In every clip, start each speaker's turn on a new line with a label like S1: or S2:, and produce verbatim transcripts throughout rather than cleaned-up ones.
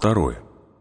S1: Второе.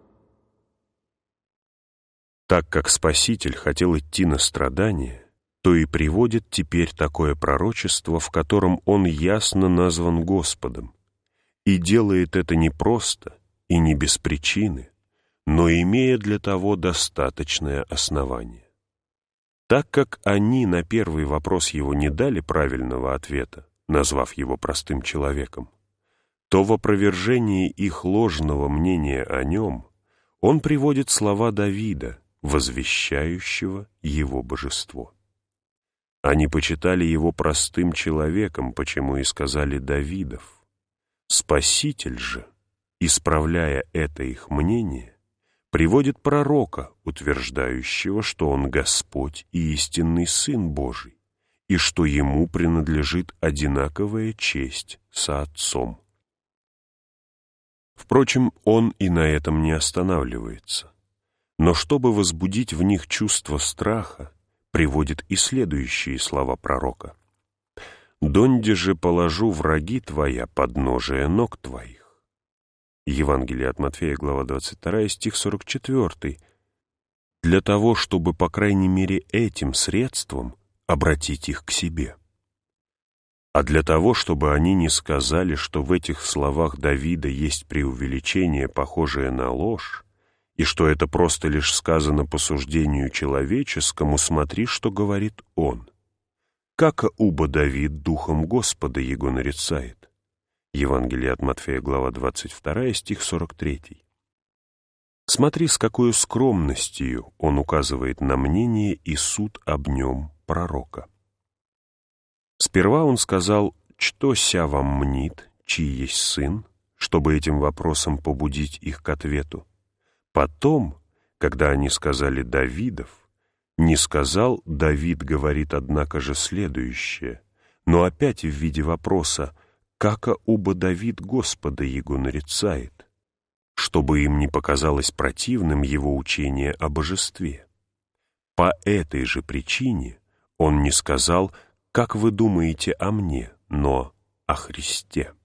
S1: Так как Спаситель хотел идти на страдания, то и приводит теперь такое пророчество, в котором Он ясно назван Господом, и делает это не просто и не без причины, но имея для того достаточное основание. Так как они на первый вопрос его не дали правильного ответа, назвав его простым человеком, то в опровержении их ложного мнения о нем он приводит слова Давида, возвещающего его божество. Они почитали его простым человеком, почему и сказали Давидов. Спаситель же, исправляя это их мнение, приводит пророка, утверждающего, что он Господь и истинный Сын Божий, и что ему принадлежит одинаковая честь со Отцом. Впрочем, он и на этом не останавливается, но чтобы возбудить в них чувство страха, приводит и следующие слова пророка. «Донде же положу враги твоя подножие ног твоих». Евангелие от Матфея, глава двадцать вторая, стих сорок четвёртый. Для того, чтобы, по крайней мере, этим средством обратить их к себе. А для того, чтобы они не сказали, что в этих словах Давида есть преувеличение, похожее на ложь, и что это просто лишь сказано по суждению человеческому, смотри, что говорит он. «Как уба Давид духом Господа его нарицает». Евангелие от Матфея, глава двадцать вторая, стих сорок третий. Смотри, с какой скромностью он указывает на мнение и суд об нем пророка. Сперва он сказал, что ся вам мнит, чий есть сын, чтобы этим вопросом побудить их к ответу. Потом, когда они сказали Давидов, не сказал Давид говорит, однако же, следующее, но опять в виде вопроса «Кака уба Давид Господа его нарицает», чтобы им не показалось противным его учение о божестве. По этой же причине он не сказал «Как вы думаете о мне?», но о Христе.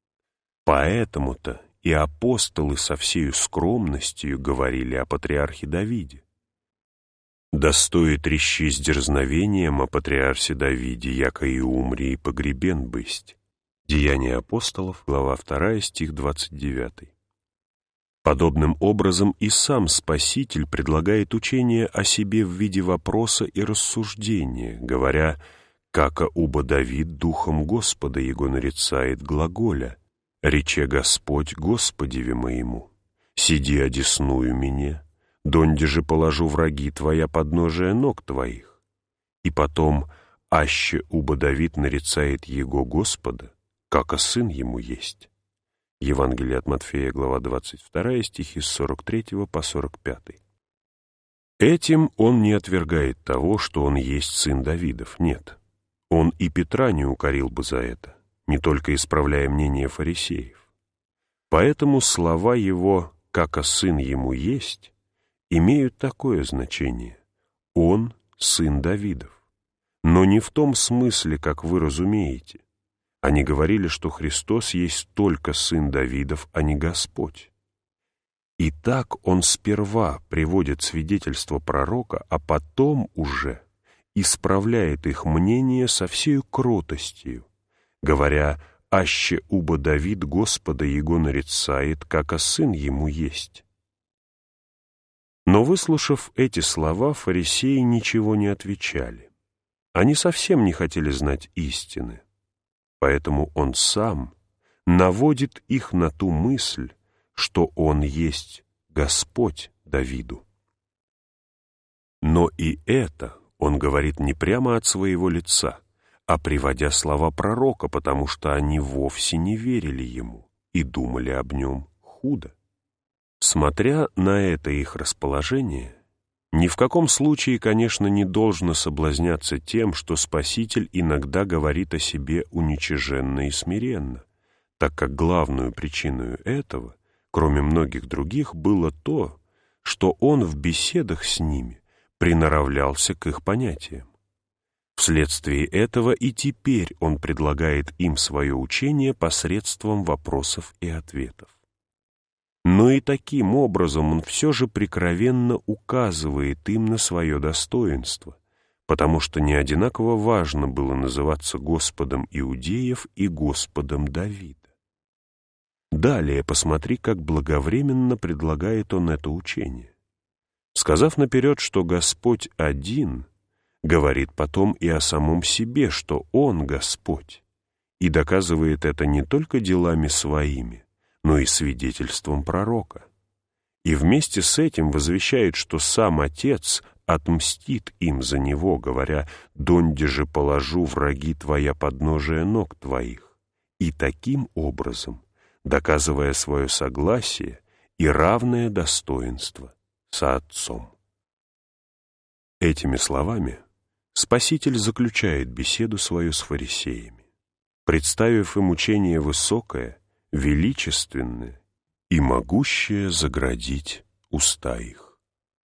S1: Поэтому-то и апостолы со всею скромностью говорили о патриархе Давиде. «Да стоит речи с дерзновением о патриарсе Давиде, яко и умри, и погребен бысть». Деяния апостолов, глава вторая, стих двадцать девятый. Подобным образом и сам Спаситель предлагает учение о себе в виде вопроса и рассуждения, говоря «Кака уба Давид духом Господа его нарицает глаголя, рече Господь Господеве моему, сиди одесную мне, донде же положу враги твоя подножия ног твоих». И потом «Аще уба Давид нарицает его Господа, как сын ему есть». Евангелие от Матфея, глава двадцать вторая, стихи с сорок третьего по сорок пятый. Этим он не отвергает того, что он есть сын Давидов, нет. Он и Петра не укорил бы за это, не только исправляя мнение фарисеев. Поэтому слова его «как сын ему есть» имеют такое значение. Он сын Давидов, но не в том смысле, как вы разумеете. Они говорили, что Христос есть только сын Давидов, а не Господь. И так он сперва приводит свидетельство пророка, а потом уже исправляет их мнение со всею кротостью, говоря «Аще уба Давид Господа его нарицает, как сын ему есть». Но, выслушав эти слова, фарисеи ничего не отвечали. Они совсем не хотели знать истины. Поэтому он сам наводит их на ту мысль, что он есть Господь Давиду. Но и это он говорит не прямо от своего лица, а приводя слова пророка, потому что они вовсе не верили ему и думали об нем худо. Смотря на это их расположение, ни в каком случае, конечно, не должно соблазняться тем, что Спаситель иногда говорит о себе уничиженно и смиренно, так как главную причиной этого, кроме многих других, было то, что он в беседах с ними приноравлялся к их понятиям. Вследствие этого и теперь он предлагает им свое учение посредством вопросов и ответов. Но и таким образом он все же прикровенно указывает им на свое достоинство, потому что не одинаково важно было называться Господом Иудеев и Господом Давида. Далее посмотри, как благовременно предлагает он это учение. Сказав наперед, что Господь один, говорит потом и о самом себе, что Он Господь, и доказывает это не только делами своими, но и свидетельством пророка. И вместе с этим возвещает, что сам Отец отмстит им за него, говоря: «Донде же положу враги твоя подножия ног твоих», и таким образом доказывая свое согласие и равное достоинство со Отцом. Этими словами Спаситель заключает беседу свою с фарисеями, представив им учение высокое, величественное и могущее заградить уста их.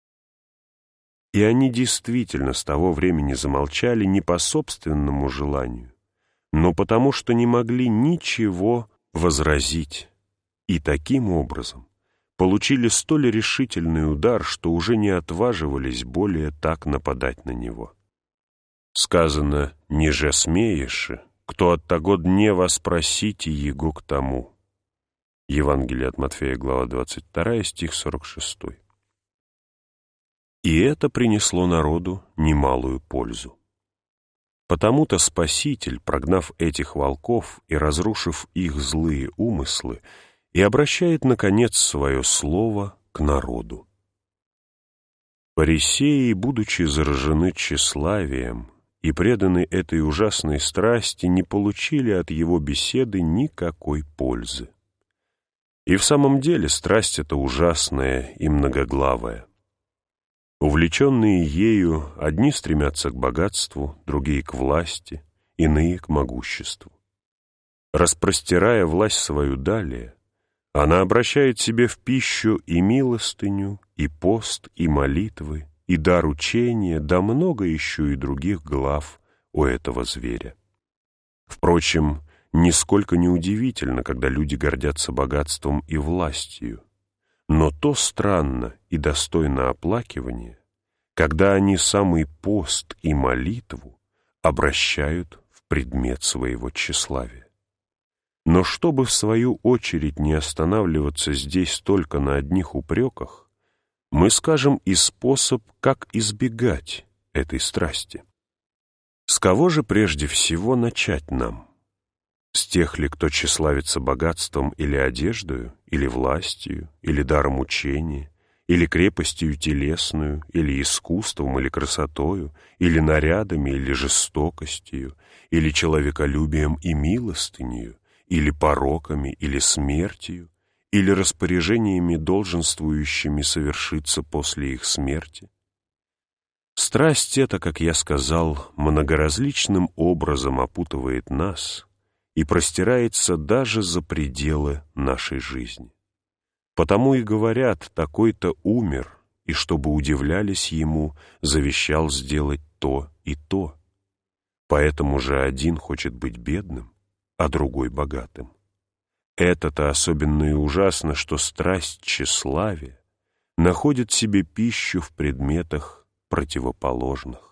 S1: И они действительно с того времени замолчали не по собственному желанию, но потому что не могли ничего возразить, и таким образом получили столь решительный удар, что уже не отваживались более так нападать на него. Сказано: «Ниже смеешь, кто от того днева спросите его к тому». Евангелие от Матфея, глава двадцать вторая, стих сорок шестой. И это принесло народу немалую пользу. Потому-то Спаситель, прогнав этих волков и разрушив их злые умыслы, и обращает, наконец, свое слово к народу. Фарисеи, будучи заражены тщеславием и преданы этой ужасной страсти, не получили от его беседы никакой пользы. И в самом деле страсть эта ужасная и многоглавая. Увлеченные ею, одни стремятся к богатству, другие к власти, иные к могуществу. Распростирая власть свою далее, она обращает себе в пищу и милостыню, и пост, и молитвы, и дар учения, да много еще и других глав у этого зверя. Впрочем, нисколько не удивительно, когда люди гордятся богатством и властью, но то странно и достойно оплакивания, когда они самый пост и молитву обращают в предмет своего тщеславия. Но чтобы в свою очередь не останавливаться здесь только на одних упреках, мы скажем и способ, как избегать этой страсти. С кого же прежде всего начать нам? С тех ли, кто тщеславится богатством или одеждою, или властью, или даром учения, или крепостью телесную, или искусством, или красотою, или нарядами, или жестокостью, или человеколюбием и милостынею, или пороками, или смертью, или распоряжениями, долженствующими совершиться после их смерти? Страсть эта, как я сказал, многоразличным образом опутывает нас и простирается даже за пределы нашей жизни. Потому и говорят: такой-то умер, и чтобы удивлялись ему, завещал сделать то и то. Поэтому же один хочет быть бедным, а другой богатым. Это-то особенно и ужасно, что страсть тщеславия находит себе пищу в предметах противоположных.